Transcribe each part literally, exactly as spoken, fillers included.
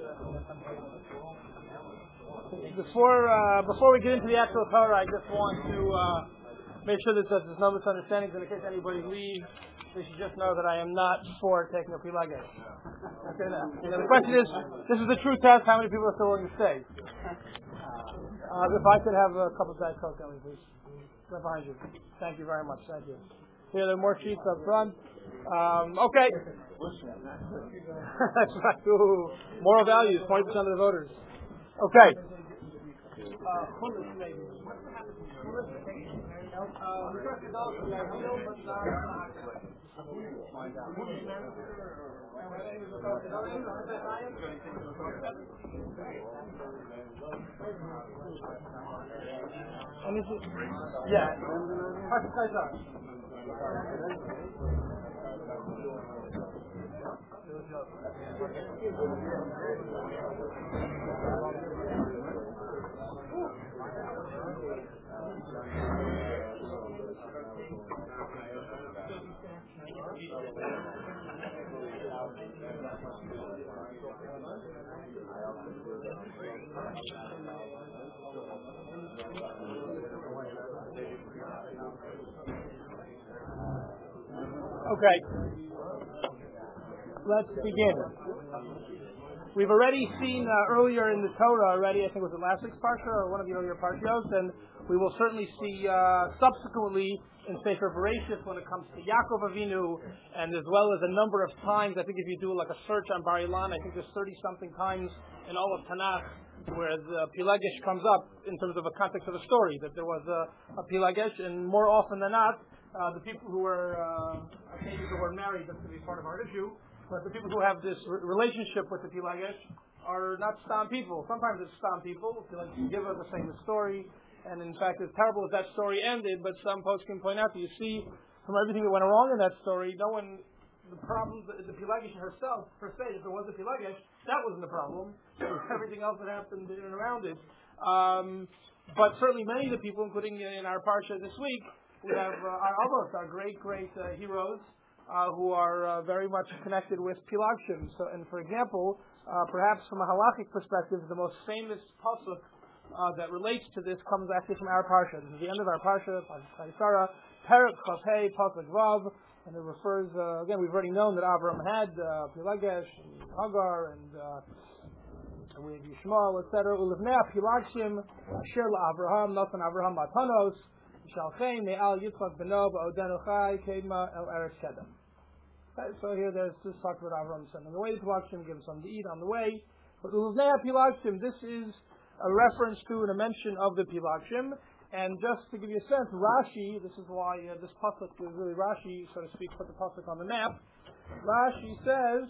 Before uh, before we get into the actual Torah, I just want to uh, make sure that there's no misunderstandings, and in case anybody leaves, they should just know that I am not for taking a pilagos. Okay, now. You know, the question is, this is the true test, how many people are still willing to stay? Uh, if I could have a cup of Diet Coke, please. Right behind you. Thank you very much. Thank you. Here, there are more sheets up front. Um, okay. That's right. Ooh. Moral values, twenty percent of the voters. Okay. And is it? Yeah. Okay. Let's begin. We've already seen uh, earlier in the Torah already, I think it was the last week's Parsha or one of the earlier Parshios, and we will certainly see uh, subsequently in Sefer Bereshit when it comes to Yaakov Avinu, and as well as a number of times, I think if you do like a search on Bar Ilan, I think there's thirty-something times in all of Tanakh where the Pilagesh comes up in terms of a context of a story, that there was a, a Pilagesh, and more often than not, uh, the people who were, uh, I think who were married, that's going to be part of our issue, but the people who have this re- relationship with the Pilagesh are not Stam people. Sometimes it's Stam people. Like give us the same story, and in fact, as terrible as that story ended, but some folks can point out that you see from everything that went wrong in that story, no one, the problems, the, the Pilagesh herself, per se, if there was a Pilagesh, that wasn't the problem. It was everything else that happened in and around it. Um, but certainly many of the people, including in our Parsha this week, we have uh, our Avos, our great, great uh, heroes, Uh, who are uh, very much connected with Pilagshim. So, and for example, uh, perhaps from a halachic perspective, the most famous pasuk uh, that relates to this comes actually from our parsha. This is the end of our parsha, Sarah, Perek Chafei Pasuk Vav, and it refers. Uh, again, we've already known that Abraham had uh, Pilagesh and Hagar and uh, we have Yishmael, et cetera. Ulivnei Pilagshim Asher LaAvraham Natan Avraham Matanos. Okay, so here there's this talk about Avram sending away the Pilagshim, give him something to eat on the way. But Pilagshim, this is a reference to and a mention of the Pilagshim. And just to give you a sense, Rashi, this is why uh, this pasuk is really Rashi, so to speak, put the pasuk on the map. Rashi says,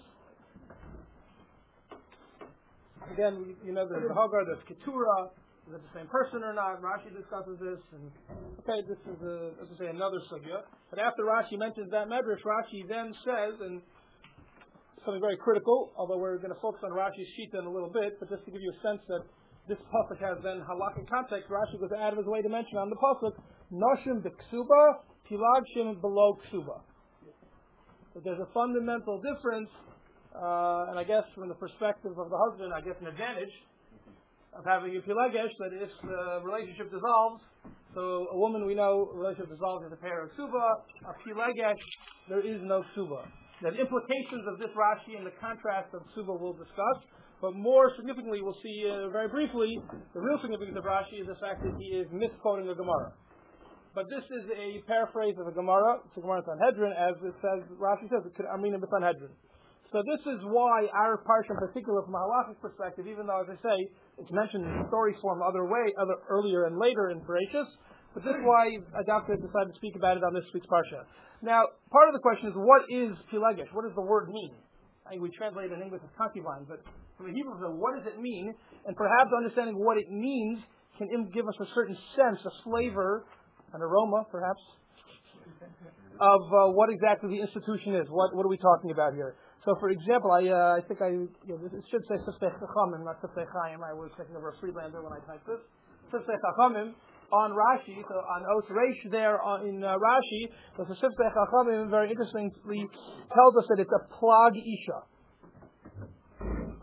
again, you know, there's the Hagar, there's Keturah. Is it the same person or not? Rashi discusses this, and okay, this is a, as I say, another sugya. But after Rashi mentions that medrash, Rashi then says, and something very critical, although we're going to focus on Rashi's shita in a little bit, but just to give you a sense that this pasuk has then halakhic context, Rashi goes out of his way to mention on the pasuk, Noshim b'ksuba, Pilagshim below ksuba. That there's a fundamental difference, uh, and I guess from the perspective of the husband, I guess an advantage of having a Pilagesh, that if the relationship dissolves, so a woman we know, a relationship dissolves with a pair of Ksuba, a Pilagesh, there is no Ksuba. The implications of this Rashi and the contrast of Ksuba we'll discuss, but more significantly, we'll see uh, very briefly, the real significance of Rashi is the fact that he is misquoting the Gemara. But this is a paraphrase of a Gemara, it's a Gemara Sanhedrin, as it says, Rashi says, it could Amina b'Sanhedrin. So this is why our parsha in particular, from a halachic perspective, even though, as I say, it's mentioned in story form other way, other earlier and later in Bereshit, but this is why I decided to speak about it on this week's parsha. Now, part of the question is, what is Pilagesh? What does the word mean? I think we translate it in English as concubine, but from a Hebrew perspective, what does it mean? And perhaps understanding what it means can give us a certain sense, a flavor, an aroma, perhaps, of uh, what exactly the institution is. What, what are we talking about here? So, for example, I uh, I think I you know, it should say Sifsei Chachamim, not Sifsei Chaim. I was thinking of a Freelander when I typed this. Sifsei Chachamim on Rashi, so on Os Reish there on, in uh, Rashi, so the Sifsei Chachamim very interestingly tells us that it's a plag isha.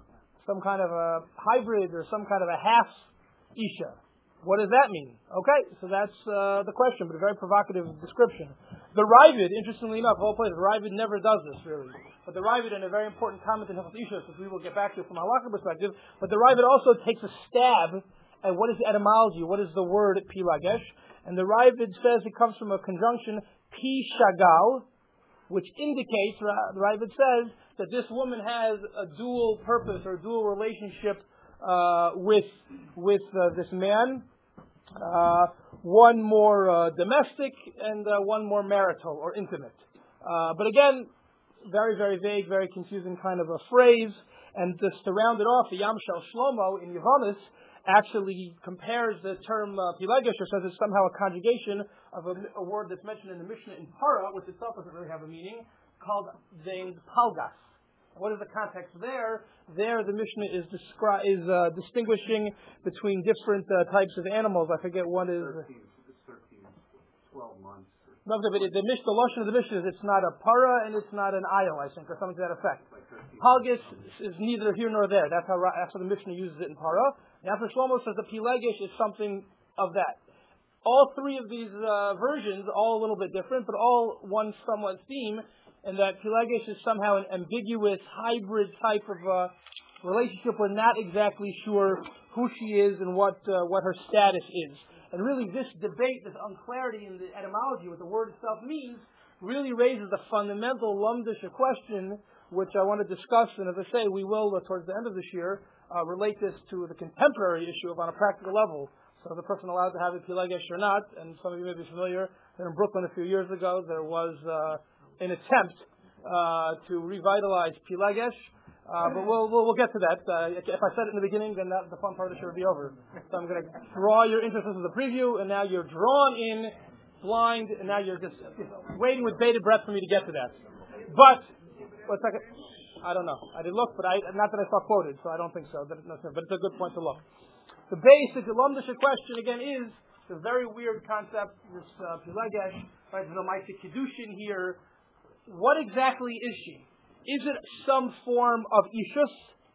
some kind of a hybrid or some kind of a half Isha. What does that mean? Okay, so that's uh, the question, but a very provocative description. The Ravid, interestingly enough, of all places, the Ravid never does this, really. But the Ravid, in a very important comment in Hilchos Isha, which we will get back to from a halakha perspective, but the Ravid also takes a stab at what is the etymology, what is the word pilagesh, and the Ravid says it comes from a conjunction pi shagal, which indicates, the Ravid says, that this woman has a dual purpose or dual relationship Uh, with with uh, this man, uh, one more uh, domestic and uh, one more marital or intimate. Uh, but again, very, very vague, very confusing kind of a phrase. And just to round it off, the Yam Shel Shlomo in Yevamis actually compares the term uh, pilegesh, or says it's somehow a conjugation of a, a word that's mentioned in the Mishnah in Para, which itself doesn't really have a meaning, called named palgas. What is the context there? There, the Mishnah is descri- is uh, distinguishing between different uh, types of animals. I forget one is. thirteen, thirteen, twelve months. No, but it, the Mishnah, the Lashon of the Mishnah is it's not a para and it's not an ayil, I think, or something to that effect. Palgus is neither here nor there. That's how that's how the Mishnah uses it in para. And after Shlomo says the pilegesh is something of that. All three of these uh, versions, all a little bit different, but all one somewhat theme. And that pilegesh is somehow an ambiguous hybrid type of uh, relationship. We're not exactly sure who she is and what uh, what her status is. And really, this debate, this unclarity in the etymology, what the word itself means, really raises a fundamental lumdish question, which I want to discuss. And as I say, we will uh, towards the end of this year uh, relate this to the contemporary issue of on a practical level. So, is the person allowed to have a pilegesh or not? And some of you may be familiar that in Brooklyn a few years ago there was. Uh, an attempt uh, to revitalize pilegesh, uh, but we'll, we'll we'll get to that. Uh, if I said it in the beginning, then that, the fun part of the show will be over. So I'm going to draw your interest. This is the preview, and now you're drawn in, blind, and now you're just waiting with bated breath for me to get to that. But one second, I don't know. I did look, but I not that I saw quoted, so I don't think so. But it's a good point to look. The basic Lumdish question again is the very weird concept. This uh, pilegesh, right? There's no Ma'aseh Kiddushin here. What exactly is she? Is it some form of Ishus,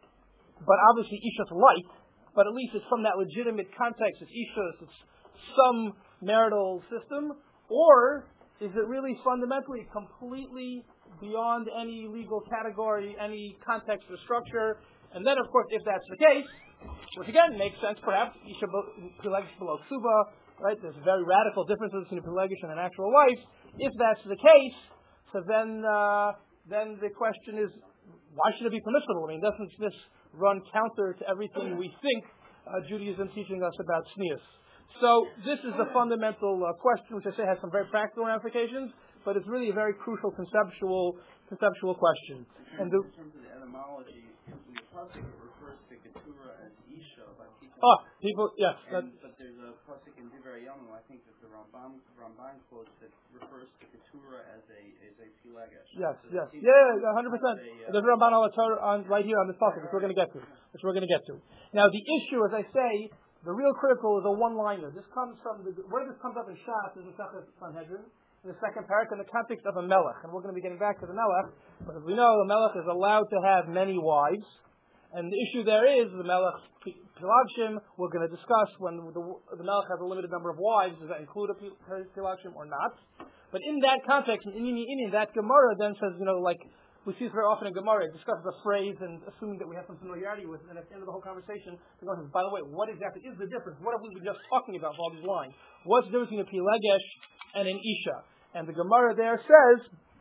but obviously Ishus light, but at least it's from that legitimate context, it's Ishus, it's some marital system, or is it really fundamentally completely beyond any legal category, any context or structure? And then, of course, if that's the case, which again makes sense, perhaps, Isha pilegesh below ksuba, right? There's very radical differences between a pilegesh and an actual wife. If that's the case, so then, uh, then the question is, why should it be permissible? I mean, doesn't this run counter to everything we think uh, Judaism teaching us about tznius? So this is the fundamental uh, question, which I say has some very practical ramifications, but it's really a very crucial conceptual conceptual question. And, and the, in terms of the etymology, the pasuk refers to Keturah as Isha. Oh, people, yes. And, but there's a pasuk in Divrei Yomim, I think that the Ramban, Ramban quotes that refers to Keturah as a as a pilegesh. Yes, so yes, yeah, yeah, one hundred percent. Uh, There's a Ramban on, on right here on this pasuk, which we're going to get to. Which we're going to get to. Now, the issue, as I say, the real critical is a one-liner. This comes from the where this comes up in Shas is in Sechet Sanhedrin, in the second parak, in the context of a melech, and we're going to be getting back to the melech. But as we know, the melech is allowed to have many wives. And the issue there is the Melech Pilagshim. We're going to discuss when the, the Melech has a limited number of wives. Does that include a Pilagshim or not? But in that context, in Inyan Inyan, that Gemara then says, you know, like we see this very often in Gemara, it discusses a phrase and assuming that we have some familiarity with it. And at the end of the whole conversation, the Gemara says, by the way, what exactly is the difference? What have we been just talking about with all these lines? What's the difference between a Pilegesh and an Isha? And the Gemara there says,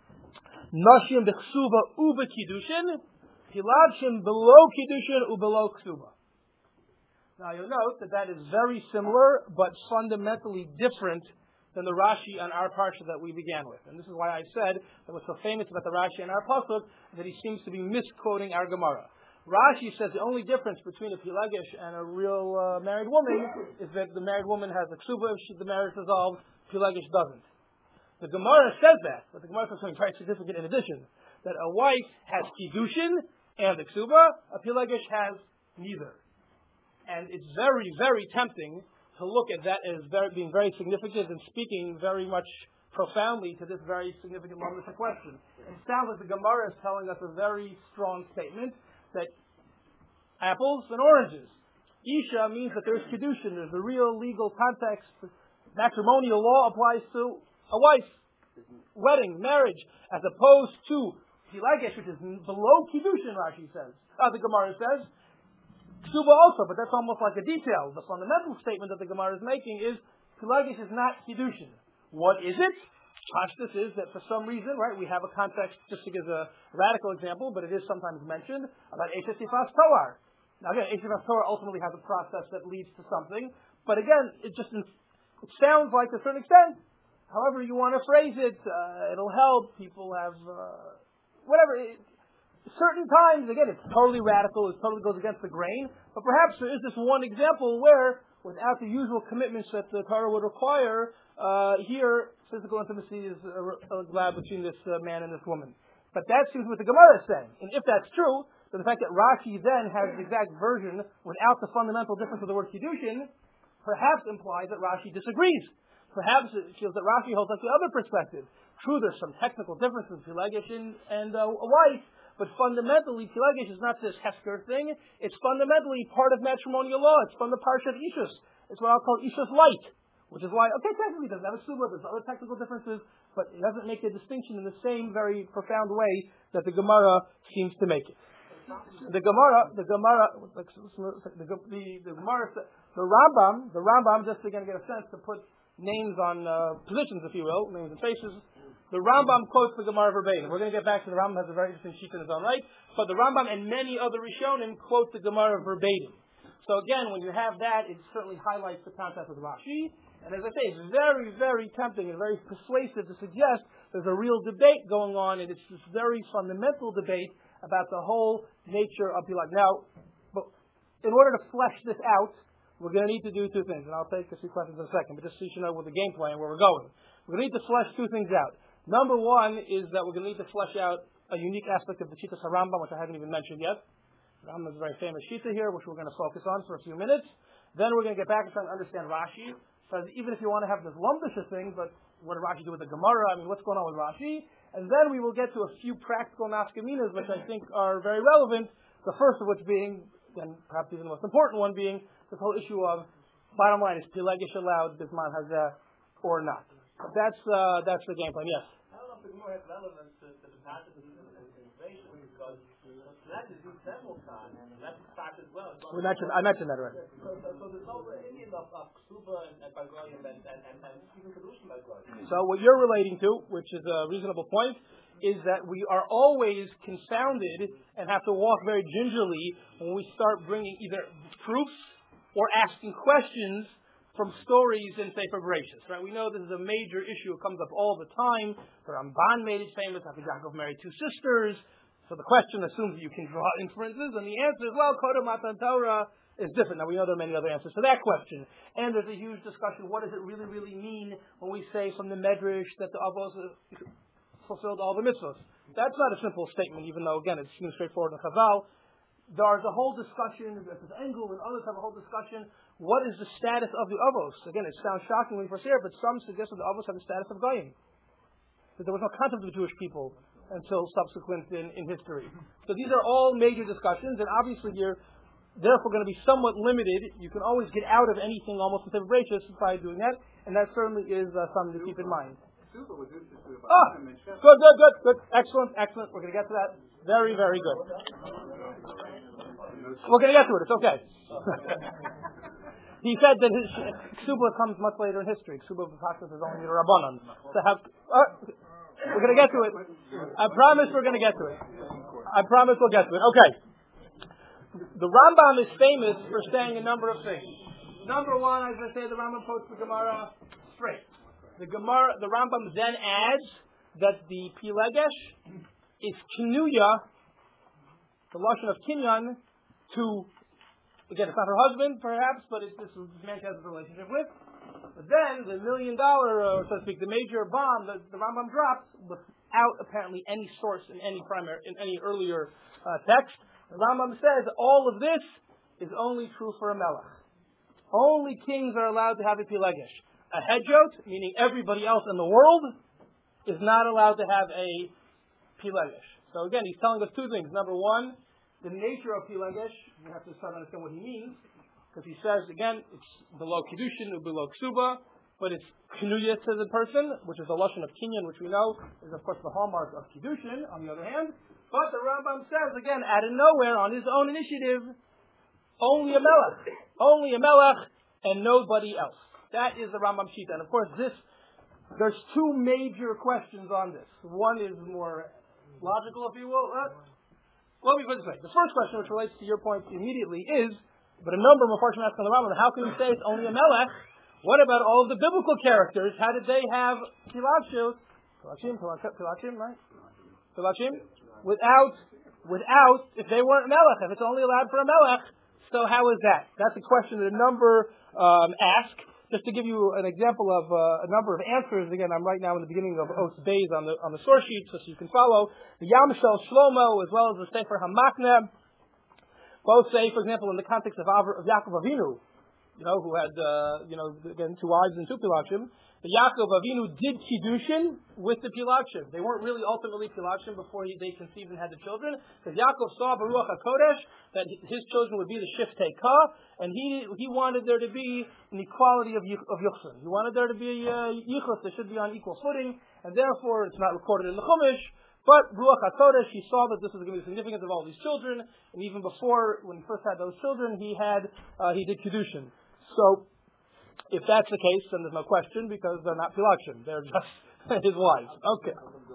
Nashim b'chsuva u'be kiddushin, Pilagshim below Kiddushin u below Ksuba. Now you'll note that that is very similar, but fundamentally different than the Rashi on our parsha that we began with. And this is why I said that what's so famous about the Rashi and our pasuk that he seems to be misquoting our Gemara. Rashi says the only difference between a Pilegesh and a real uh, married woman is that the married woman has a Ksuba if she, the marriage dissolves, Pilegesh doesn't. The Gemara says that, but the Gemara says something very significant in addition, that a wife has Kiddushin and the Ksuba, a Pilegesh has neither. And it's very, very tempting to look at that as very, being very significant and speaking very much profoundly to this very significant moment of the question. It sounds like the Gemara is telling us a very strong statement that apples and oranges. Isha means that there's kedushin, there's a real legal context. Matrimonial law applies to a wife, wedding, marriage, as opposed to pilagesh, which is below kedushin, Rashi says. Uh, the Gemara says. Ksuba also, but that's almost like a detail. The fundamental statement that the Gemara is making is pilagesh is not kedushin. What is it? Pashtus is that for some reason, right, we have a context, just to give a radical example, but it is sometimes mentioned, about Eshes Sifas Toar. Now again, Eshes Sifas Toar ultimately has a process that leads to something, but again, it just it sounds like to a certain extent, however you want to phrase it, uh, it'll help, people have, uh, whatever, it, certain times, again, it's totally radical, it totally goes against the grain, but perhaps there is this one example where, without the usual commitments that the Torah would require, uh, here, physical intimacy is allowed between this uh, man and this woman. But that seems what the Gemara is saying. And if that's true, then the fact that Rashi then has the exact version without the fundamental difference of the word Kiddushin, perhaps implies that Rashi disagrees. Perhaps it feels that Rashi holds up the other perspective. True, there's some technical differences between Pilagesh and, and uh, a wife, but fundamentally, Pilagesh is not this Hesker thing. It's fundamentally part of matrimonial law. It's from the Parsha of Ishus. It's what I'll call Ishus light. Which is why, okay, technically it doesn't have a suba, there's other technical differences, but it doesn't make a distinction in the same very profound way that the Gemara seems to make it. The Gemara, the Gemara, the, the, the Gemara, the Rambam, the Rambam, just again to get a sense to put names on uh, positions, if you will, names and faces, the Rambam quotes the Gemara verbatim. We're going to get back to the Rambam, has a very interesting sheet in his own right, but the Rambam and many other Rishonim quote the Gemara verbatim. So again, when you have that, it certainly highlights the concept of Rashi. And as I say, it's very, very tempting and very persuasive to suggest there's a real debate going on, and it's this very fundamental debate about the whole nature of Pilag. Now, but in order to flesh this out, we're going to need to do two things, and I'll take a few questions in a second, but just so you know with the game plan where we're going. We're going to need to flesh two things out. Number one is that we're going to need to flesh out a unique aspect of the Shitas HaRambam, which I haven't even mentioned yet. The Rambam is a very famous Shita here, which we're going to focus on for a few minutes. Then we're going to get back and try to understand Rashi. So even if you want to have this lumbisha thing, but what did Rashi do with the Gemara? I mean, what's going on with Rashi? And then we will get to a few practical nafkaminas, which I think are very relevant. The first of which being, and perhaps even the most important one being, this whole issue of, bottom line, is Pilagesh allowed Bisman Hazeh or not? That's uh, that's the game plan. Yes. I don't know if the Gemara has relevance to, to the passage of innovation because that is used several times, and that's a fact as well. We mentioned, I mentioned that already. So, so, so there's no Indian of, of Ksuba and Bagoyim and, and, and, and even Kedushin Bagoyim. So what you're relating to, which is a reasonable point, is that we are always confounded and have to walk very gingerly when we start bringing either proofs or asking questions from stories in Sefer Bereshis. Right? We know this is a major issue. It comes up all the time. The Ramban made it famous after Yaakov married two sisters. So the question assumes that you can draw inferences, and the answer is, well, Kodem Matan Torah is different. Now, we know there are many other answers to that question. And there's a huge discussion, what does it really, really mean when we say from the Medrash that the Avos fulfilled all the mitzvahs? That's not a simple statement, even though, again, it seems straightforward in Chazal. There's a whole discussion, there's Engel and others have a whole discussion, what is the status of the Avos? Again, it sounds shocking when you first hear it, but some suggest that the Avos have the status of Goyim. That there was no concept of the Jewish people until subsequent in, in history. So these are all major discussions, and obviously you're therefore going to be somewhat limited. You can always get out of anything almost in Sefer Bereshis by doing that, and that certainly is uh, something to keep in mind. Oh, good, good, good, good. Excellent, excellent. We're going to get to that. Very, very good. We're going to get to it. It's okay. He said that his Ksuba comes much later in history. Ksuba B'Pashas is only the Rabbanon. So have... Uh, We're going to get to it. I promise we're going to get to it. I promise we'll get to it. Okay. The Rambam is famous for saying a number of things. Number one, as I say, the Rambam quotes the Gemara straight. The Gemara, the Rambam then adds that the Pilagesh is kinuya, the lashon of kinyan, to, again, it's not her husband, perhaps, but it's this man she has a relationship with. But then the million dollar, uh, so to speak, the major bomb that the Rambam drops without apparently any source in any primary, in any earlier uh, text. The Rambam says all of this is only true for a melech. Only kings are allowed to have a pilagesh. A hedjot, meaning everybody else in the world, is not allowed to have a pilagesh. So again, he's telling us two things. Number one, the nature of Pilagesh, we have to start to understand what he means, because he says, again, it's below Kiddushin or below Ksuba, but it's Kinuyah to the person, which is a Lashon of Kinyan, which we know is, of course, the hallmark of Kiddushin, on the other hand. But the Rambam says, again, out of nowhere, on his own initiative, only a Melech. Only a Melech and nobody else. That is the Rambam Shita. And, of course, this, there's two major questions on this. One is more logical, if you will. Uh, let me put it this way. The first question, which relates to your point immediately, is, but a number of Mepharshim ask on the Rambam, how can we say it's only a Melech? What about all of the biblical characters? How did they have Pilachim? Pilachim, Pilachim, right? Pilachim? Without, without, if they weren't Melech, if it's only allowed for a Melech, so how is that? That's a question that a number um, ask. Just to give you an example of uh, a number of answers, again, I'm right now in the beginning of Oath Bays on the on the source sheet, so you can follow. The Yamshel Shlomo, as well as the Sefer Hamakna, both say, for example, in the context of, Avra, of Yaakov Avinu, you know, who had, uh, you know, again, two wives and two Pilachim. The Yaakov Avinu did Kiddushin with the Pilachim. They weren't really ultimately Pilachim before he, they conceived and had the children, because Yaakov saw Baruch HaKodesh that his children would be the Shiftei Ka, and he he wanted there to be an equality of of Yuchsin. He wanted there to be uh, Yichus. They should be on equal footing, and therefore it's not recorded in the Chumash. But Ruach HaKodesh, he saw that this was going to be the significance of all these children, and even before, when he first had those children, he had uh, he did Kiddushin. So, if that's the case, then there's no question, because they're not Pilachim. They're just his wives. Okay.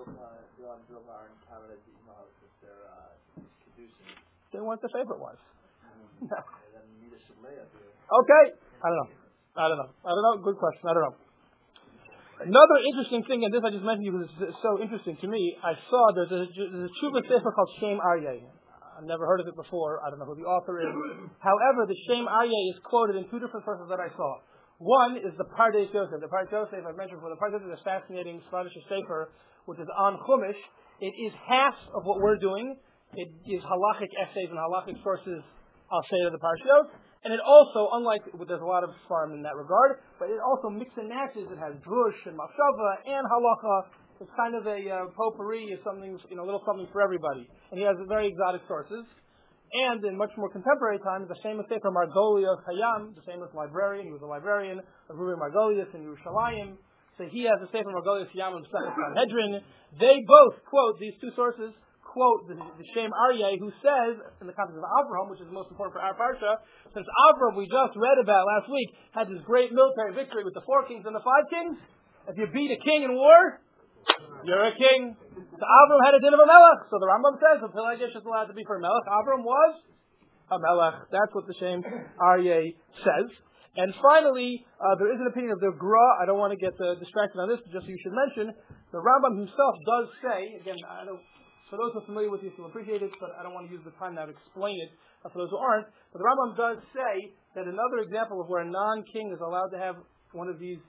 They weren't the favorite wives. No. Okay. I don't know. I don't know. I don't know. Good question. I don't know. Another interesting thing, and this I just mentioned because it's so interesting to me, I saw there's a, there's a Tshuva Sefer called Shem Aryeh. I've never heard of it before. I don't know who the author is. However, the Shem Aryeh is quoted in two different sources that I saw. One is the Pardes Yosef. The Pardes Yosef, I've mentioned before, the Pardes Yosef is a fascinating Spanish Sefer, which is on Chumash. It is half of what we're doing. It gives halachic essays and halachic sources, I'll say, to the Parashiyot. And it also, unlike, there's a lot of farm in that regard, but it also mixes and matches. It has drush and machshava and halacha. It's kind of a uh, potpourri of something, you know, a little something for everybody. And he has very exotic sources. And in much more contemporary times, the famous Sefer Margolius Hayam, the famous librarian, he was a librarian of Ruben Margolius in Yerushalayim. So he has the Sefer Margolius Hayam and Sanhedrin. They both quote, these two sources, quote the, the Shem Aryeh, who says, in the context of Avraham, which is the most important for our parsha, since Avraham, we just read about last week, had this great military victory with the four kings and the five kings. If you beat a king in war, you're a king. So Avram had a din of a melech. So the Rambam says the Pilagesh is allowed to be for a melech. Avram was a melech. That's what the Shem Aryeh says. And finally, uh, there is an opinion of the Gra. I don't want to get uh, distracted on this, but just so you should mention, the Rambam himself does say, again, I don't, for those who are familiar with this, you'll appreciate it, but I don't want to use the time now to explain it uh, for those who aren't. But the Rambam does say that another example of where a non-king is allowed to have one of these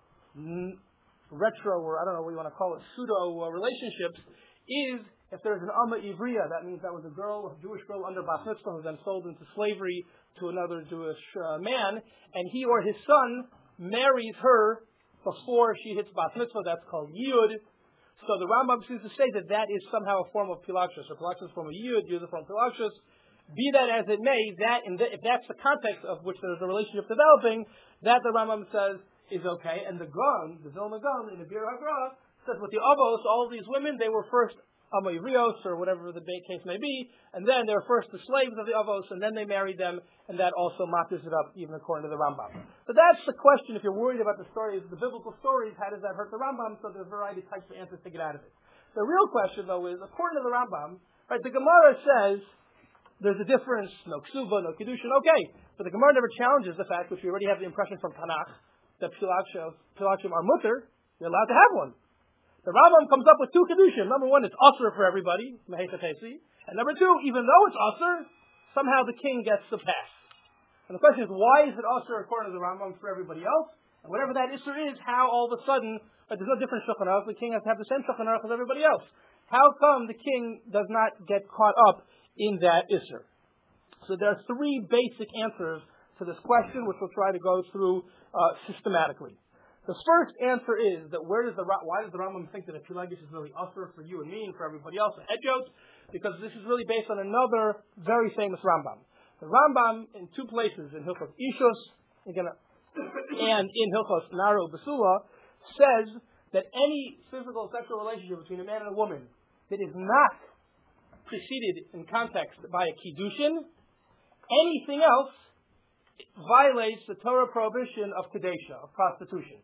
n- retro, or I don't know what you want to call it, pseudo uh, relationships, is if there's an Amma Ivriya. That means that was a girl, a Jewish girl under Bas Mitzvah, who was then sold into slavery to another Jewish uh, man, and he or his son marries her before she hits Bas Mitzvah. That's called Yud. So the Rambam seems to say that that is somehow a form of Pilachus. So Pilachus is a form of Yud, Yud is a form of Pilachus. Be that as it may, that in the, if that's the context of which there's a relationship developing, that the Rambam says is okay. And the Gon, the Vilna Gon, in the Bir HaGra, says with the Avos, all these women, they were first Amoirios, or whatever the case may be, and then they were first the slaves of the Avos, and then they married them, and that also matters it up, even according to the Rambam. So that's the question. If you're worried about the stories, the biblical stories, how does that hurt the Rambam? So there's a variety of types of answers to get out of it. The real question, though, is, according to the Rambam, right, the Gemara says there's a difference, no ksuva, no kiddushin, okay, but the Gemara never challenges the fact, which we already have the impression from Tanakh, that Pilachim are mutter, you're allowed to have one. The Rambam comes up with two kedushin. Number one, it's usher for everybody, mehesa tesi, and number two, even though it's usher, somehow the king gets the pass. And the question is, why is it usher according to the Rambam for everybody else? And whatever that issur is, how all of a sudden, like, there's no different shulchan aruch, the king has to have the same shulchan aruch as everybody else. How come the king does not get caught up in that issur? So there are three basic answers to this question, which we'll try to go through uh, systematically. The first answer is that where does the why does the Rambam think that a pilagish is really usher for you and me and for everybody else, a hedjot? Because this is really based on another very famous Rambam. The Rambam in two places, in Hilchos Ishus again, and in Hilchos Naru Basula, says that any physical sexual relationship between a man and a woman that is not preceded in context by a kiddushin, anything else violates the Torah prohibition of kedesha, of prostitution.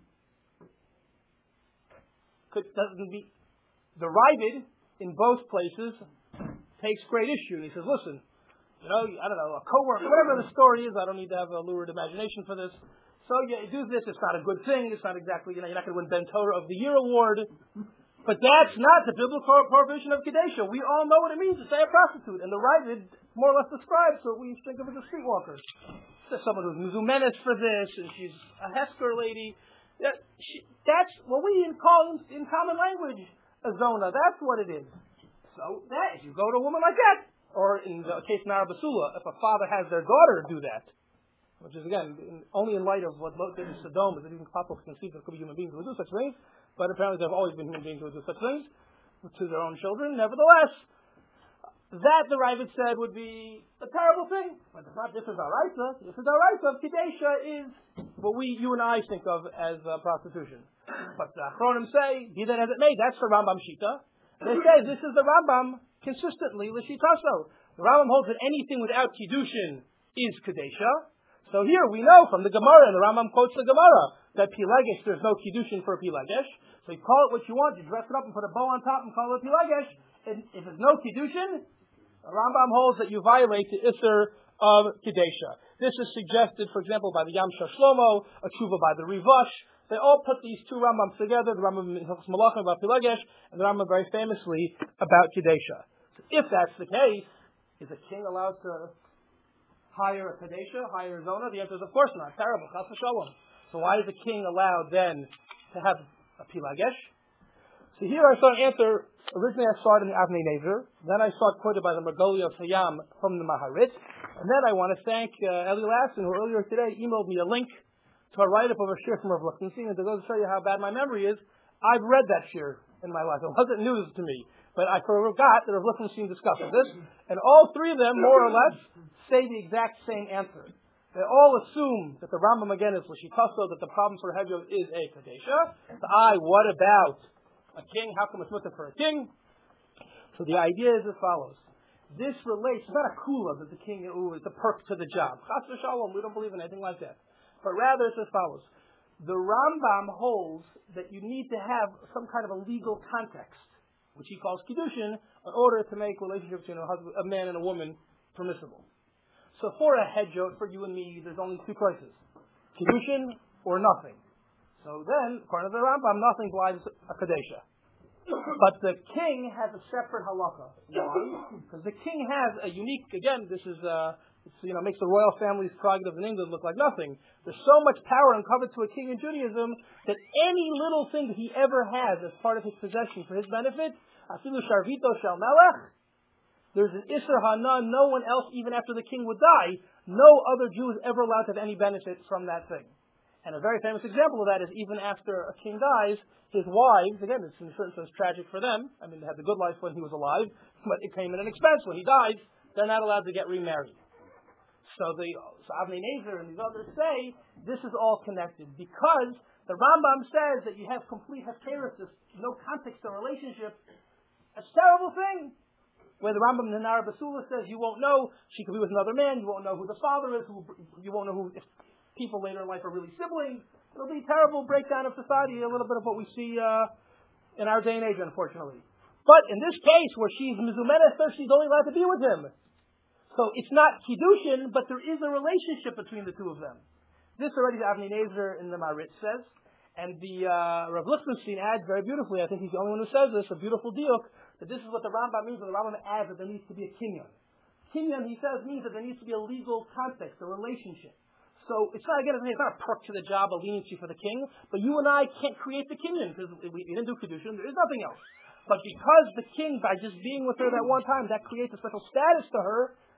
Could, doesn't be, the Ravid in both places takes great issue, and he says, listen, you know, I don't know, a coworker, whatever the story is, I don't need to have a lurid imagination for this. So you do this, it's not a good thing, it's not exactly, you know, you're not going to win Ben Torah of the Year award. But that's not the biblical prohibition of kedesha. We all know what it means to say a prostitute, and the Ravid more or less describes what we think of as a streetwalker. There's someone who's mizumenes for this, and she's a Hesker lady. That, she, that's what we call in, in common language a zona. That's what it is. So that if you go to a woman like that, or in the case of Nara Basula, if a father has their daughter do that, which is again in, only in light of what Lot did in Sodom, is it even possible to conceive that there could be human beings who would do such things? But apparently there have always been human beings who would do such things to their own children. Nevertheless, that the Ravid said would be a terrible thing. But it's not. This is our Raisa. This is our Raisa. Kedesha is what we, you and I, think of as uh, prostitution. But the Achronim say, be that as it may, that's the Rambam Shita. They say this is the Rambam consistently l'shitaso. The Rambam holds that anything without kiddushin is kedesha. So here we know from the Gemara, and the Rambam quotes the Gemara, that pilagesh, there's no kiddushin for a pilagesh. So you call it what you want, you dress it up and put a bow on top and call it pilagesh. And if there's no kiddushin, the Rambam holds that you violate the Isser of Kedesha. This is suggested, for example, by the Yam Shlomo, a tshuva by the Rivash. They all put these two Rambams together, the Rambam in Hilchos Malachim about Pilagesh, and the Rambam very famously about Kedesha. So if that's the case, is a king allowed to hire a Kedesha, hire a Zona? The answer is of course not. Terrible. Chas v'shalom. So why is the king allowed then to have a Pilagesh? So here I saw an answer. Originally I saw it in the Avnei Nezer. Then I saw it quoted by the Margoli of Hayam from the Maharit. And then I want to thank uh, Eli Lassen, who earlier today emailed me a link to a write-up of a shir from Rav Lichtenstein. And to go to show you how bad my memory is, I've read that shir in my life. It wasn't news to me. But I forgot that Rav Lichtenstein discusses this. And all three of them, more or less, say the exact same answer. They all assume that the Rambam again is l'shitaso, that the problem for Hedjot is a Kedesha. So I, what about a king? How come it's mutter for a king? So the idea is as follows. This relates, it's not a kula that the king, ooh, it's a perk to the job. Chas v'shalom, we don't believe in anything like that. But rather it's as follows. The Rambam holds that you need to have some kind of a legal context, which he calls kiddushin, in order to make relationship between a, husband, a man and a woman permissible. So for a hedjot, for you and me, there's only two choices. Kiddushin or nothing. So then, according to the Rambam, nothing blinds a Kedesha. But the king has a separate halacha. Why? Because the king has a unique, again, this is, uh, it's, you know, makes the royal family's prerogative in England look like nothing. There's so much power uncovered to a king in Judaism that any little thing that he ever has as part of his possession for his benefit, afilu sharvito shel melech, there's an Isser Hana, no one else, even after the king would die, no other Jew is ever allowed to have any benefit from that thing. And a very famous example of that is even after a king dies, his wives, again, it's in a certain sense tragic for them. I mean, they had the good life when he was alive, but it came at an expense. When he died, they're not allowed to get remarried. So the so Avnei Nezer and these others say this is all connected because the Rambam says that you have complete hefkerus, no context or relationship. It's a terrible thing. Where the Rambam in Nara Basula says you won't know, she could be with another man, you won't know who the father is, who, you won't know who, if people later in life are really siblings. It'll be a terrible breakdown of society, a little bit of what we see uh, in our day and age, unfortunately. But in this case, where she's mizumenes, she's only allowed to be with him. So it's not kiddushin, but there is a relationship between the two of them. This already Avnei Nezer in the Marit says, and the uh, Rav Lichtenstein adds very beautifully, I think he's the only one who says this, a beautiful diuk, that this is what the Rambam means when the Rambam adds that there needs to be a kinyan. Kinyan, he says, means that there needs to be a legal context, a relationship. So it's not, again, it's not a perk to the job, a leniency for the king, but you and I can't create the kinyan because we, we didn't do kedushin, there is nothing else. But because the king, by just being with her that one time, that creates a special status to her,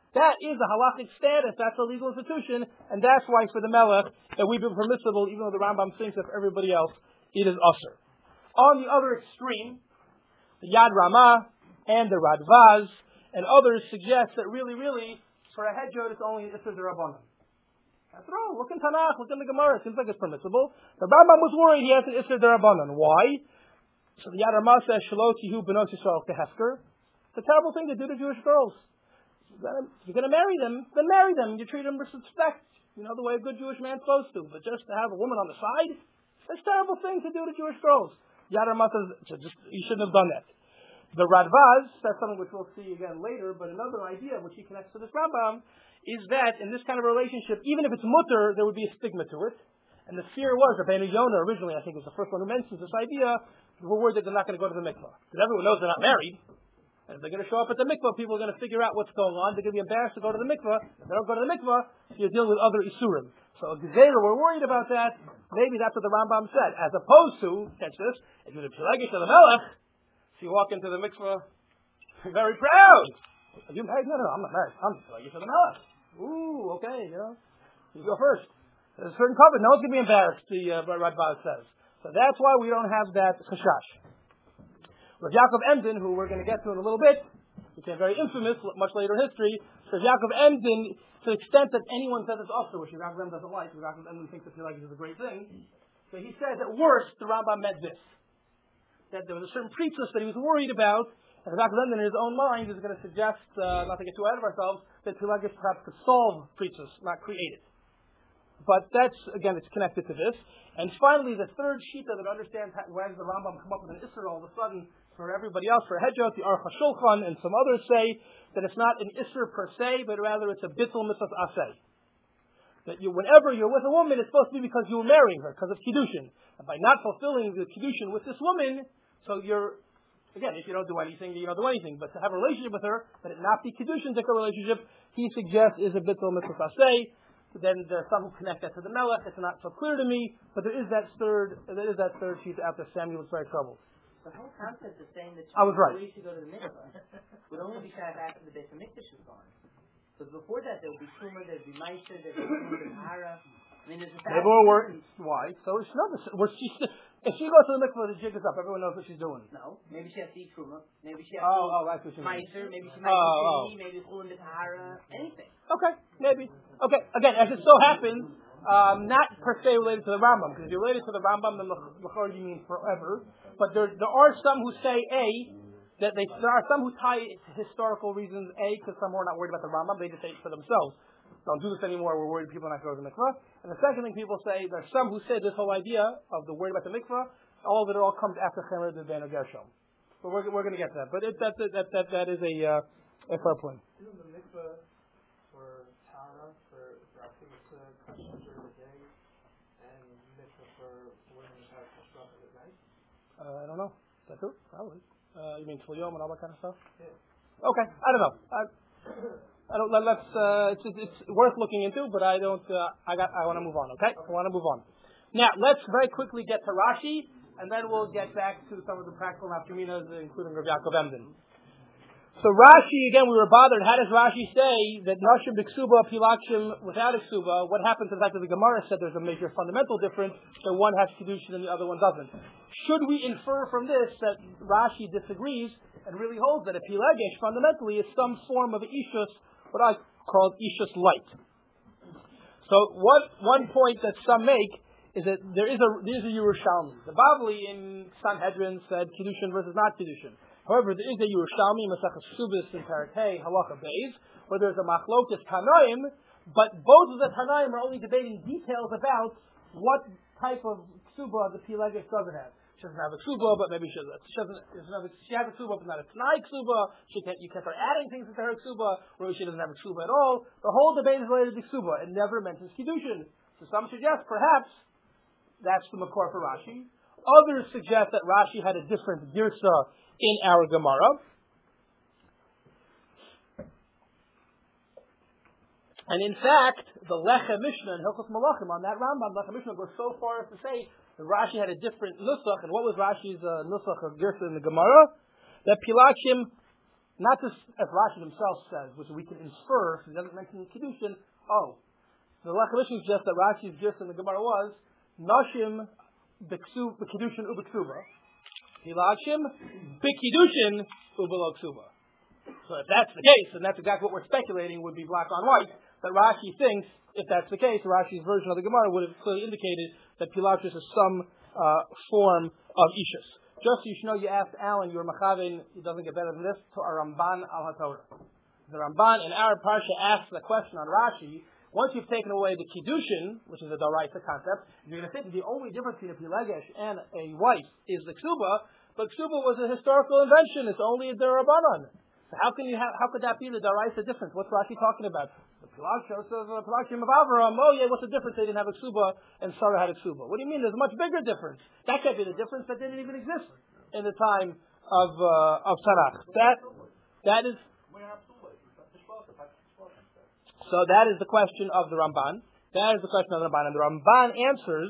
That is a halachic status. That's a legal institution, and that's why for the Melech it would be permissible, even though the Rambam thinks that for everybody else it is usher. On the other extreme, the Yad Ramah and the Radvaz and others suggest that really, really, for a hedjot it's only Isser D'Rabbanan. After all, look in Tanakh, look in the Gemara, it seems like it's permissible. The Rambam was worried he has an Isser D'Rabbanan. Why? So the Yad Ramah says, Shalot Yihu Benos Yisrael Kehefker. It's a terrible thing to do to Jewish girls. You're going to marry them, then marry them. You treat them with respect, you know, the way a good Jewish man's supposed to. But just to have a woman on the side, it's a terrible thing to do to Jewish girls. Yad Ramah says, just, you shouldn't have done that. The Radvaz says something which we'll see again later, but another idea which he connects to this Rambam is that in this kind of relationship, even if it's mutter, there would be a stigma to it. And the fear was, Rabbeinu Yonah originally, I think, was the first one who mentions this idea. We're worried that they're not going to go to the mikvah. Because everyone knows they're not married. And if they're going to show up at the mikvah, people are going to figure out what's going on. They're going to be embarrassed to go to the mikvah. If they don't go to the mikvah, you're dealing with other isurim. So Gezerah, we're worried about that. Maybe that's what the Rambam said. As opposed to, catch this, if you're the Pilegish of the Melech, so you walk into the mikvah, very proud. Are you married? No, no, I'm not married. I'm the Pilegish of the Melech. Ooh, okay, you know. You go first. There's a certain cover. No one's going to be embarrassed, the uh, Radbaz says. So that's why we don't have that chashash. Rav Yaakov Emden, who we're going to get to in a little bit, became very infamous, much later history. So Rav Yaakov Emden, to the extent that anyone says it's also, which Rav Yaakov Emden doesn't like, Rav Yaakov Emden thinks that Pilegish is a great thing. So he says at worst, the Rambam meant this. That there was a certain preachus that he was worried about, and Rav Yaakov Emden in his own mind is going to suggest, uh, not to get too ahead of ourselves, that Pilegish perhaps could solve preachus, not create it. But that's, again, it's connected to this. And finally, the third shita that understands how, why does the Rambam come up with an Isser all of a sudden for everybody else, for Hedjot, the Aruch HaShulchan, and some others say that it's not an Isser per se, but rather it's a Bittul Mitzvah Aseh. That you, whenever you're with a woman, it's supposed to be because you were marrying her, because of Kiddushin. And by not fulfilling the Kiddushin with this woman, so you're, again, if you don't do anything, you don't do anything. But to have a relationship with her, but it not be Kiddushin, take a relationship, he suggests is a Bittul Mitzvah Aseh. Then there are some who connect that to the Melech. It's not so clear to me, but there is that third, there is that third sheet out there. Samuel is very troubled. The whole concept of saying that I was right. you should go to the mikvah would only be shaykh after the Beis Hamikdash is gone. Because before that, there would be Tumah, there would be Meiser, there would be Tumah, there would be Tahara. I mean, there's a thousand. Maybe we're worried. Why? So it's not. We're, she, if she goes to the mikvah, the jig is up. Everyone knows what she's doing. No, maybe she has to eat Tumah. Maybe she has oh, to eat oh, that's what you mean. Meiser. Maybe she might oh, eat oh. maybe Chulim Tahara. Anything. Okay, maybe. Okay, again, as it so happens, um, not per se related to the Rambam, because if you're related to the Rambam, then L'chor you mean forever. But there, there are some who say A, that they, there are some who tie it to historical reasons A, because some who are not worried about the Rambam, they just say it for themselves. Don't do this anymore, we're worried people are not going to the mikvah. And the second thing people say, there's some who say this whole idea of the worry about the mikvah, all of it all comes after Chemer the Ben Gershom. But we're, we're going to get to that. But it, that, that, that, that is a, uh, a fair point. Isn't the mikvah for Tara, for Akivitsa, questions during the day, and mikvah for women who have Hashgacha at night? Uh, I don't know. Is that true? Probably. Uh, you mean Tfil Yom and all that kind of stuff? Yeah. Okay, I don't know. I, I don't. Let, let's. Uh, it's, it's worth looking into, but I don't. Uh, I got. I want to move on. Okay, I want to move on. Now let's very quickly get to Rashi, and then we'll get back to some of the practical nafkaminas, including Rav Yaakov Emden. So Rashi, again, we were bothered. How does Rashi say that Nashim b'ksuba, Pilakshim without a ksuba? What happens to the fact that the Gemara said there's a major fundamental difference, that one has Kiddushin and the other one doesn't? Should we infer from this that Rashi disagrees and really holds that a Pilegesh fundamentally is some form of Ishus, what I call Ishus light? So what, one point that some make is that there is a, there is a Yerushalmi. The Bavli in Sanhedrin said Kiddushin versus not Kiddushin. However, there is a Yerushalmi, Masechus Subis, and Parakeh, Halacha Beis, where there's a Machlokas Tanaim, but both of the Tanaim are only debating details about what type of ksuba the Pilegesh doesn't have. She doesn't have a ksuba, but maybe she, she doesn't. Have a, she has a ksuba, but not a Tanai ksuba. She can't. You can't start adding things into her ksuba, or she doesn't have a ksuba at all. The whole debate is related to ksuba. It never mentions kiddushin. So some suggest perhaps that's the makor for Rashi. Others suggest that Rashi had a different girsa in our Gemara. And in fact, the Lechem Mishnah and Hilchos Malachim on that Rambam, Lechem Mishnah goes so far as to say that Rashi had a different nusach. And what was Rashi's uh, nusach of girsa in the Gemara? That Pilachim Not just as Rashi himself says, which we can infer, because he doesn't mention Kiddushin. Oh, the Lechalishin suggests that Rashi's gist in the Gemara was Nashim b'Kiddushin u'b'Ksuba, Pilagshim b'Kiddushin u'b'Lo-Ksuba. So if that's the case, and that's exactly what we're speculating would be black on white, that Rashi thinks, if that's the case, Rashi's version of the Gemara would have clearly indicated that Pilagshis is some uh, form of Ishus. Just so you should know, you asked Alan, your Machavin, he doesn't get better than this, to a Ramban al HaTorah. The Ramban in our Parsha asks the question on Rashi, once you've taken away the Kiddushin, which is a Doraisa concept, you're going to say that the only difference between a Pilegesh and a wife is the Ksuba, but Ksuba was a historical invention, it's only a Derabanan. So how can you have, how could that be the Doraisa difference? What's Rashi talking about? The Pilagshim of Pilagshim of Avraham, oh yeah, what's the difference? They didn't have a Ksuba and Sarah had a Ksuba. What do you mean? There's a much bigger difference. That can't be the difference. That didn't even exist in the time of uh, of Tanakh. That that is. So that is the question of the Ramban. That is the question of the Ramban, and the Ramban answers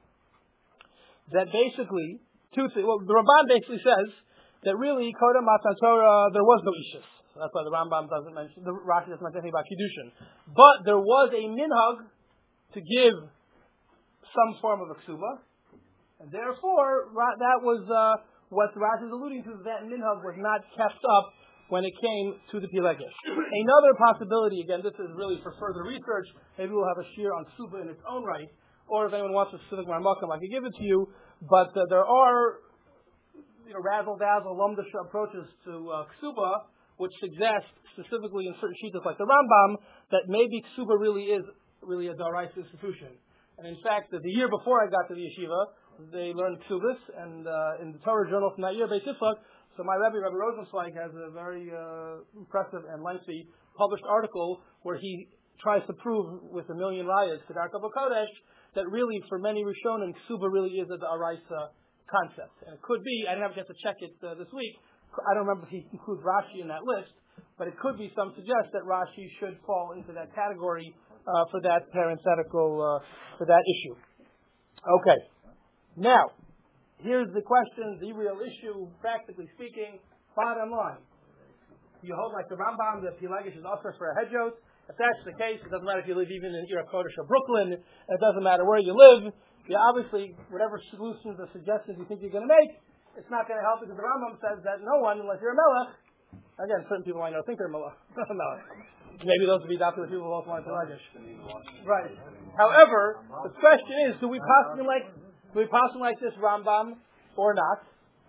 that basically two things. Well, the Ramban basically says that really Kodem Matan Torah there was no Ishus. That's why the Rambam doesn't mention, the Rashi doesn't mention anything about Kiddushin. But there was a minhag to give some form of a ksuba, and therefore that was uh, what Rashi is alluding to. That minhag was not kept up when it came to the Pilegesh. Another possibility, again, this is really for further research. Maybe we'll have a shiur on ksuba in its own right, or if anyone wants a specific marmakam, I can give it to you. But uh, there are, you know, razzle dazzle lumdish approaches to uh, ksuba, which suggests specifically in certain sheets like the Rambam that maybe Ksuba really is really a Daraisa institution. And in fact, the, the year before I got to the yeshiva, they learned Ksubas, and uh, in the Torah journal from that year, Beit Yitzchak, so my Rebbe, Rebbe Rosenzweig, has a very uh, impressive and lengthy published article where he tries to prove with a million rayas to Darkei Kodesh that really for many Rishonim, Ksuba really is a Daraisa concept. And it could be, I didn't have a chance to check it uh, this week, I don't remember if he includes Rashi in that list, but it could be some suggest that Rashi should fall into that category uh, for that parenthetical, uh, for that issue. Okay. Now, here's the question, the real issue, practically speaking, bottom line. You hold like the Rambam, the Pilegesh is offered for a hedjot. If that's the case, it doesn't matter if you live even in Ira Kodesh or Brooklyn, it doesn't matter where you live. You obviously, whatever solutions or suggestions you think you're going to make, it's not going to help because the Rambam says that no one, unless you're a melech, again, certain people I know think they're melech. Maybe those would be adopted people who also want to Pilegesh. Right. However, the question is, do we possibly like, do we possibly like this Rambam or not?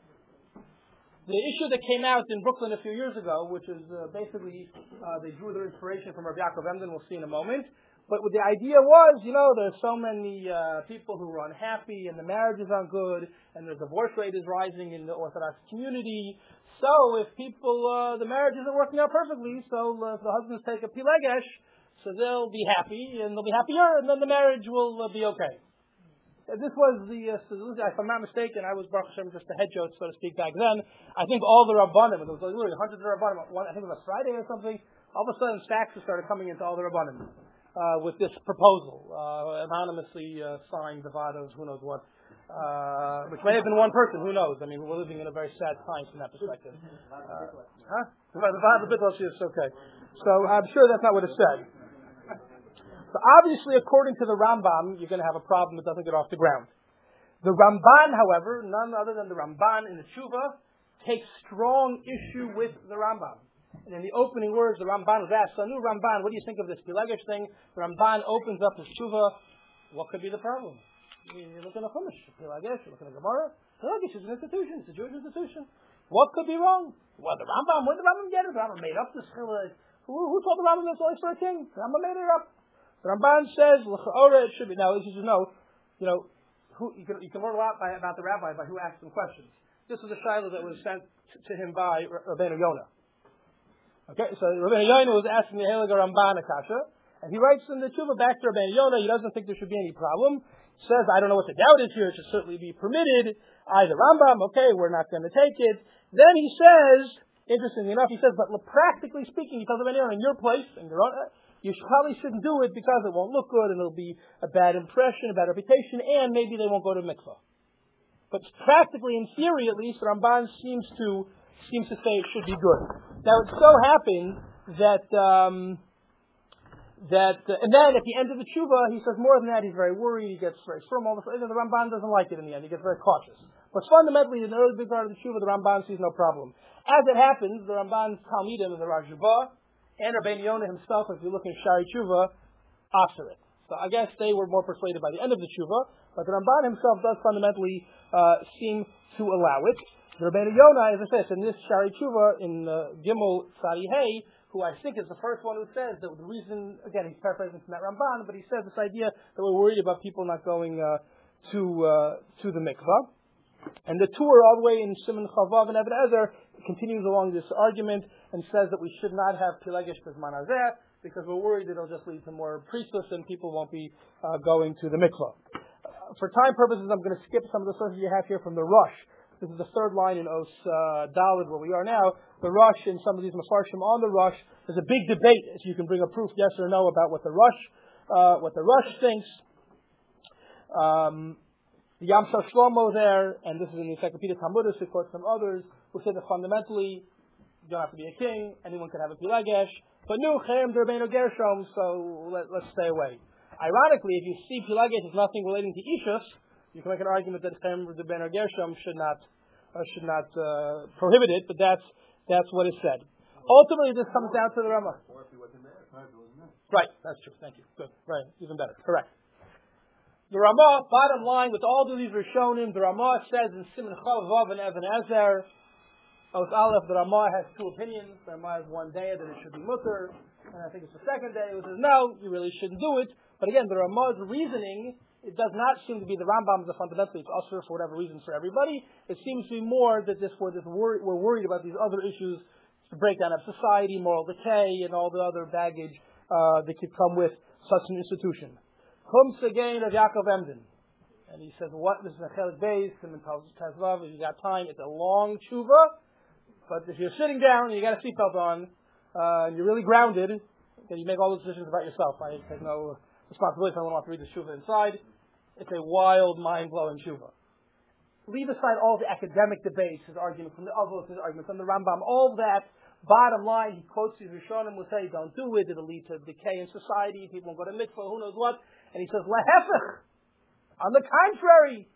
The issue that came out in Brooklyn a few years ago, which is uh, basically uh, they drew their inspiration from Rabbi Yaakov Emden, we'll see in a moment. But what the idea was, you know, there's so many uh, people who are unhappy and the marriages aren't good and the divorce rate is rising in the Orthodox community. So if people, uh, the marriage isn't working out perfectly, so uh, if the husbands take a Pilegesh, so they'll be happy and they'll be happier and then the marriage will uh, be okay. And this was the uh, solution. If I'm not mistaken, I was Baruch Hashem just a hedjot, so to speak, back then. I think all the Rabbanim, it was like literally hundreds of Rabbanim, one, I think it was a Friday or something, all of a sudden faxes started coming into all the Rabbanim. Uh, with this proposal, uh, anonymously uh, signed the Vados, who knows what, uh, which may have been one person, who knows? I mean, we're living in a very sad time from that perspective. Uh, huh? The Vada Bitlos is okay. So I'm sure that's not what it said. So obviously, according to the Rambam, you're going to have a problem that doesn't get off the ground. The Ramban, however, none other than the Ramban in the Tshuva, takes strong issue with the Rambam. And in the opening words, the Ramban was asked, so new Ramban, what do you think of this Pilegesh thing? The Ramban opens up his tshuva. What could be the problem? You look in the Chumash, Pilegesh, you look in the Gemara. Pilegesh is an institution. It's a Jewish institution. What could be wrong? Well, the Rambam, where did the Rambam get it? The Rambam made up this Chila. Who, who told the Rambam this only for a king? The Rambam made it up. The Ramban says, L'cha'ora, it should be. Now, as you should know, you know, who, you, can, you can learn a lot by, about the rabbi by who asked him questions. This was a shiloh that was sent to, to him by Rabbeinu Yonah. Okay, so Rabbeinu Yonah was asking the Heilige Ramban Akasha, and he writes in the Tshuva back to Rabbeinu Yonah, he doesn't think there should be any problem. He says, I don't know what the doubt is here, it should certainly be permitted. I, the Rambam, okay, we're not going to take it. Then he says, interestingly enough, he says, but practically speaking, he tells Rabbeinu Yonah, in your place, in your own, you probably shouldn't do it because it won't look good, and it'll be a bad impression, a bad reputation, and maybe they won't go to mikvah. But practically, in theory at least, Ramban seems to seems to say it should be good. Now it so happened that um, that uh, and then at the end of the tshuva, he says more than that. He's very worried. He gets very firm. All of a sudden, the Ramban doesn't like it in the end. He gets very cautious. But fundamentally, in the early big part of the tshuva, the Ramban sees no problem. As it happens, the Ramban's Talmidim, the Rajubah, and Rabbeinu Yonah himself, if you look in Shari Tshuva, offer it. So I guess they were more persuaded by the end of the tshuva, but the Ramban himself does fundamentally uh, seem to allow it. The Rabbeinu Yonah, as I said, in this Shari Tshuva, in uh, Gimel Sadi Hey, who I think is the first one who says that the reason, again, he's paraphrasing from that Ramban, but he says this idea that we're worried about people not going uh, to uh, to the mikvah. And the tour all the way in Shimon Chavav and Even Ezer continues along this argument and says that we should not have Pilegesh Bezman Hazeh because we're worried it'll just lead to more priesthood and people won't be uh, going to the mikvah. Uh, for time purposes, I'm going to skip some of the sources you have here from the Rosh. This is the third line in Os uh, Daled where we are now. The Rosh and some of these Mefarshim on the Rosh. There's a big debate if you can bring a proof, yes or no, about what the Rosh uh, what the Rosh thinks. Um, The Yamsha Shlomo there, and this is in the Encyclopedia Talmudis, it quotes some others, who say that fundamentally, you don't have to be a king, anyone can have a Pilegesh, but no, Cherem Derbeinu Gershom, so let, let's stay away. Ironically, if you see Pilegesh as nothing relating to Ishus, you can make an argument that Cherem Derbeinu Gershom should not, uh, should not uh, prohibit it, but that's, that's what is said. Ultimately, this comes down to the Rama. Or if he wasn't there. Or if he wasn't there. Right, that's true, thank you. Good, right, even better, correct. The Ramah, bottom line, with all of these Rishonim, the Ramah says in Siman Chavav and Even Ezer, Os Aleph, the Ramah has two opinions. The Ramah has one day that it should be mutter, and I think it's the second day who says, no, you really shouldn't do it. But again, the Ramah's reasoning, it does not seem to be the Rambam's fundamentally, it's usher for whatever reason for everybody. It seems to be more that this, we're, this worry, we're worried about these other issues, the breakdown of society, moral decay, and all the other baggage uh, that could come with such an institution. Comes again of Yaakov Emden. And he says, what? This is a Chelik Beis, Simon Tazvav, if you got time, it's a long tshuva, but if you're sitting down and you got a seatbelt on, uh, and you're really grounded, then you make all the decisions about yourself. I take no responsibility if I want to read the tshuva inside. It's a wild, mind-blowing tshuva. Leave aside all the academic debates, his argument from the Avos, his argument from the Rambam, all that. Bottom line, he quotes these Rishonim will say, don't do it, it'll lead to decay in society, people won't go to mikvah, who knows what. And he says, Lehefech. On the contrary,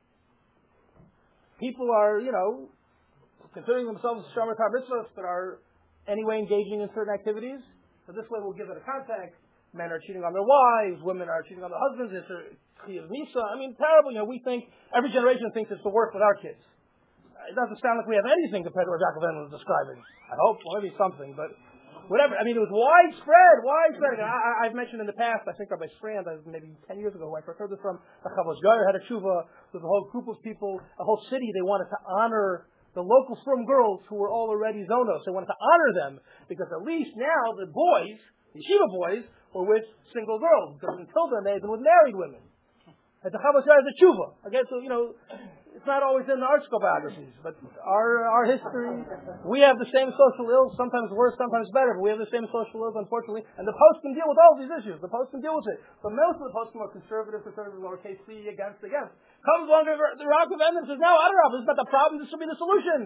people are, you know, considering themselves Shomer Tar Mitzvahs, but are anyway engaging in certain activities. So this way we'll give it a context. Men are cheating on their wives, women are cheating on their husbands, it's a Chiyuv Misa. I mean, terrible, you know, we think, every generation thinks it's the worst with our kids. It doesn't sound like we have anything compared to what Yaakov Emden was describing. I hope, well, maybe something, but whatever. I mean, it was widespread, widespread. I, I, I've mentioned in the past, I think Rabbi Strand, maybe ten years ago, who I first heard this from, the Chavos Yair had a tshuva. There was a whole group of people, a whole city, they wanted to honor the local frum girls who were all already zonos. They wanted to honor them because at least now the boys, the yeshiva boys, were with single girls. Because until then, they had been with married women. And the Chavos Yair is a tshuva. Again, so, you know, it's not always in the article biographies, but our our history, we have the same social ills, sometimes worse, sometimes better, but we have the same social ills, unfortunately, and the Post can deal with all these issues. The Post can deal with it. But most of the Post are conservative, conservative, lowercase c, against, against. Comes along the Rock of Emden and says, no, Adarab, this is not the problem, this should be the solution.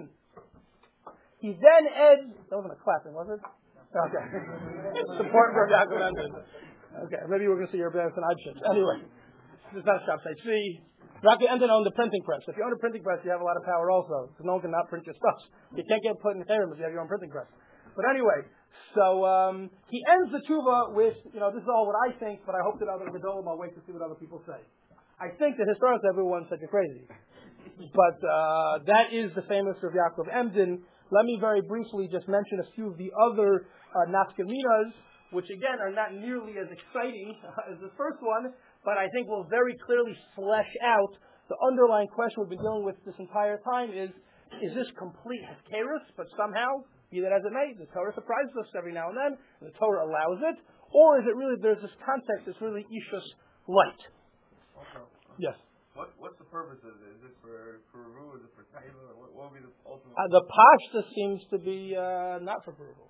He then edged, that wasn't a clapping, was it? Okay. It's important for Yaakov Emden. Okay, maybe we're going to see your Beres and Eibshitz. Anyway, this is not a shop site. See, Yaakov Emden owned the printing press. If you own a printing press, you have a lot of power also, because no one can not print your stuff. You can't get put in Cherem if you have your own printing press. But anyway, so um, he ends the tshuva with, you know, this is all what I think, but I hope that other Gedolim, I'll wait to see what other people say. I think that historically everyone said you're crazy. But uh, that is the famous Rav Yaakov Emden. Let me very briefly just mention a few of the other uh, nafkaminas, which again are not nearly as exciting as the first one, but I think will very clearly flesh out the underlying question we've been dealing with this entire time is, is this complete heskerus, but somehow, be that as it may, the Torah surprises us every now and then, and the Torah allows it, or is it really, there's this context that's really Ishus light? Also, Yes. What What's the purpose of it? Is it for Peru? Is it for Taiva? What, what would be the ultimate? Uh, the pashta seems to be uh, not for Peru.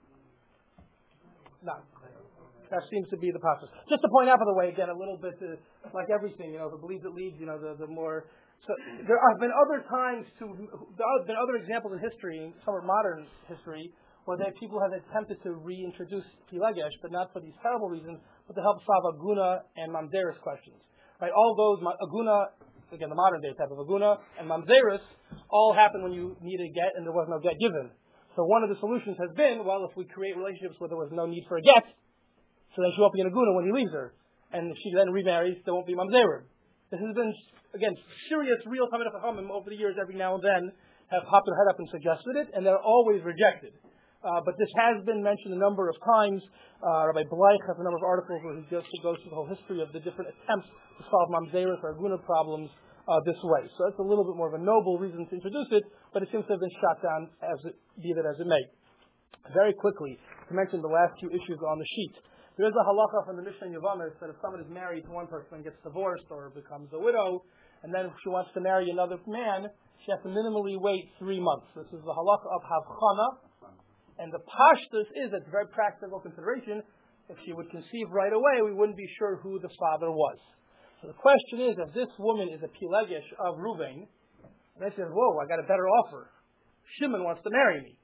No. That seems to be the process. Just to point out, by the way, again, a little bit, uh, like everything, you know, if it believes it leads, you know, the, the more. So there have been other times to, there have been other examples in history, in somewhat modern history, where they, people have attempted to reintroduce Pilegesh, but not for these terrible reasons, but to help solve Aguna and Mamzeris questions. Right? All those, Aguna, again, the modern day type of Aguna, and Mamzeris, all happen when you need a get and there was no get given. So one of the solutions has been, well, if we create relationships where there was no need for a get, so then she won't be an Aguna when he leaves her. And if she then remarries, there won't be Mamzerim. This has been, again, serious, real Talmidei Chachamim over the years, every now and then, have popped their head up and suggested it, and they're always rejected. Uh, but this has been mentioned a number of times. Uh, Rabbi Bleich has a number of articles where he goes, he goes through the whole history of the different attempts to solve Mamzeris or Aguna problems uh, this way. So it's a little bit more of a noble reason to introduce it, but it seems to have been shot down, as it, be that as it may. Very quickly, to mention the last few issues on the sheet. There is a halacha from the Mishnah in Yevamos that if someone is married to one person and gets divorced or becomes a widow, and then she wants to marry another man, she has to minimally wait three months. This is the halacha of Havchana. And the pashtus is, it's a very practical consideration, if she would conceive right away, we wouldn't be sure who the father was. So the question is, if this woman is a Pilegesh of Ruvain, and they say, whoa, I got a better offer. Shimon wants to marry me.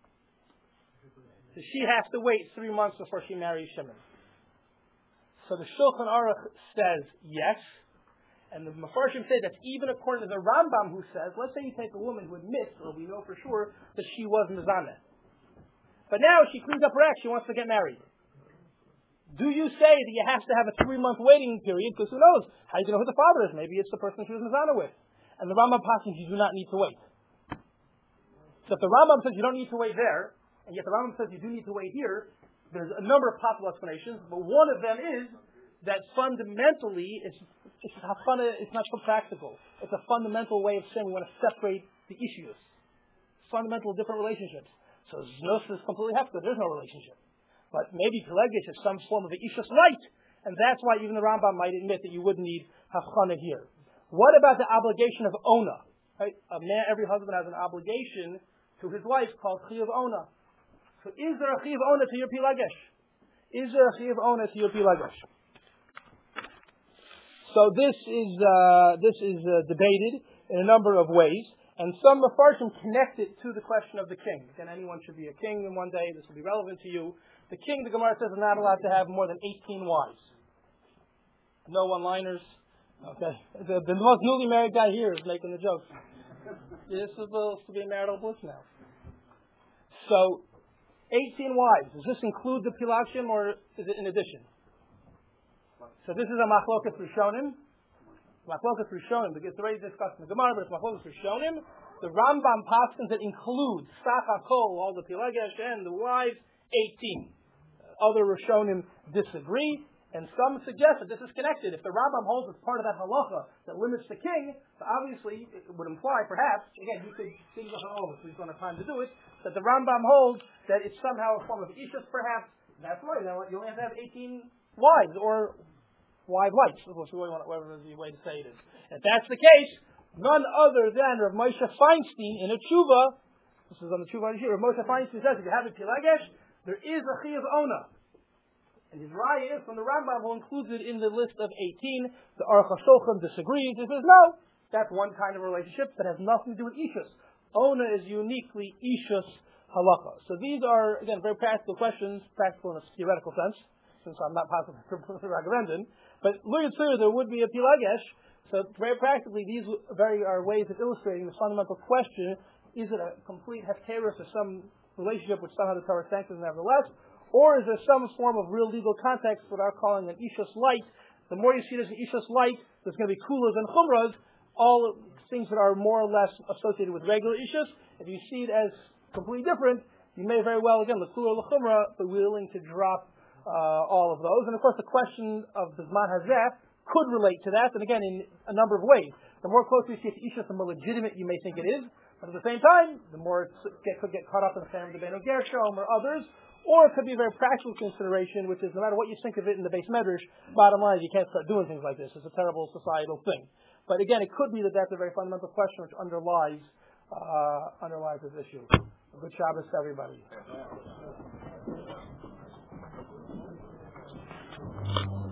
So she has to wait three months before she marries Shimon. So the Shulchan Aruch says yes, and the Mefarshim say that's even according to the Rambam who says, let's say you take a woman who admits, or we know for sure, that she was Mizaneh. But now she cleans up her act, she wants to get married. Do you say that you have to have a three-month waiting period? Because who knows? How are you going to know who the father is? Maybe it's the person she was Mizaneh with. And the Rambam passes, you do not need to wait. So if the Rambam says you don't need to wait there, and yet the Rambam says you do need to wait here, there's a number of possible explanations, but one of them is that fundamentally, it's, it's, fun, it's not so practical. It's a fundamental way of saying we want to separate the issues. Fundamental different relationships. So Znos is completely hefker, there's no relationship. But maybe Pilegesh is some form of an Ishus light, and that's why even the Rambam might admit that you would need Havchana here. What about the obligation of Ona? Right? A man, every husband has an obligation to his wife called Chiyav Ona. So is there a Chiyav Ona to your Pilegesh? Is there a Chiyav Ona to your Pilegesh? So this is uh, this is uh, debated in a number of ways. And some Mefarshim connect it to the question of the king. Again, anyone should be a king in one day. This will be relevant to you. The king, the Gemara says, is not allowed to have more than eighteen wives. No one-liners. Okay. The, the most newly married guy here is making the joke. This is supposed to be marital bliss now. So, eighteen wives. Does this include the Pilagshim or is it in addition? So this is a Machlokas Rishonim. Machlokas Rishonim, because it's already discussed in the Gemara, but it's Machlokas Rishonim. The Rambam paskins that includes Sach HaKol, all the Pilegesh and the wives, eighteen. Other Rishonim disagree, and some suggest that this is connected. If the Rambam holds as part of that halacha that limits the king, so obviously it would imply, perhaps, again, you could think of oh, if we don't have time to do it, that the Rambam holds that it's somehow a form of Ishus, perhaps. That's right. Now you only have to have eighteen wives, or wife lights, whatever the way to say it is. If that's the case, none other than Rav Moshe Feinstein in a tshuva, this is on the tshuva here, Rav Moshe Feinstein says, if you have a Pilegesh, there is a Chiyav Ona. And his raya is from the Rambam, who includes it in the list of eighteen. The Aruch HaShulchan disagrees. He says, no, that's one kind of relationship that has nothing to do with Ishus. Ona is uniquely Ishus halacha. So these are, again, very practical questions, practical in a theoretical sense, since I'm not possible to Ragavendin. But look at here, there would be a Pilegesh. So very practically, these very are ways of illustrating the fundamental question: is it a complete hefkerus or some relationship which somehow the Torah sanctions nevertheless, or is there some form of real legal context what are calling an Ishus light? The more you see it as an Ishus light, there's going to be kulas and chumras, all things that are more or less associated with regular Ishus. If you see it as completely different, you may very well, again, the kula or the chumra, be willing to drop Uh, all of those. And of course the question of the Zman Hazeh could relate to that, and again in a number of ways. The more closely you see it to Ishus, the more legitimate you may think it is, but at the same time, the more it get, could get caught up in the family of the Beno Gershom or others, or it could be a very practical consideration, which is no matter what you think of it in the base medrash, bottom line is you can't start doing things like this. It's a terrible societal thing. But again, it could be that that's a very fundamental question which underlies uh, underlies this issue. A good Shabbos to everybody.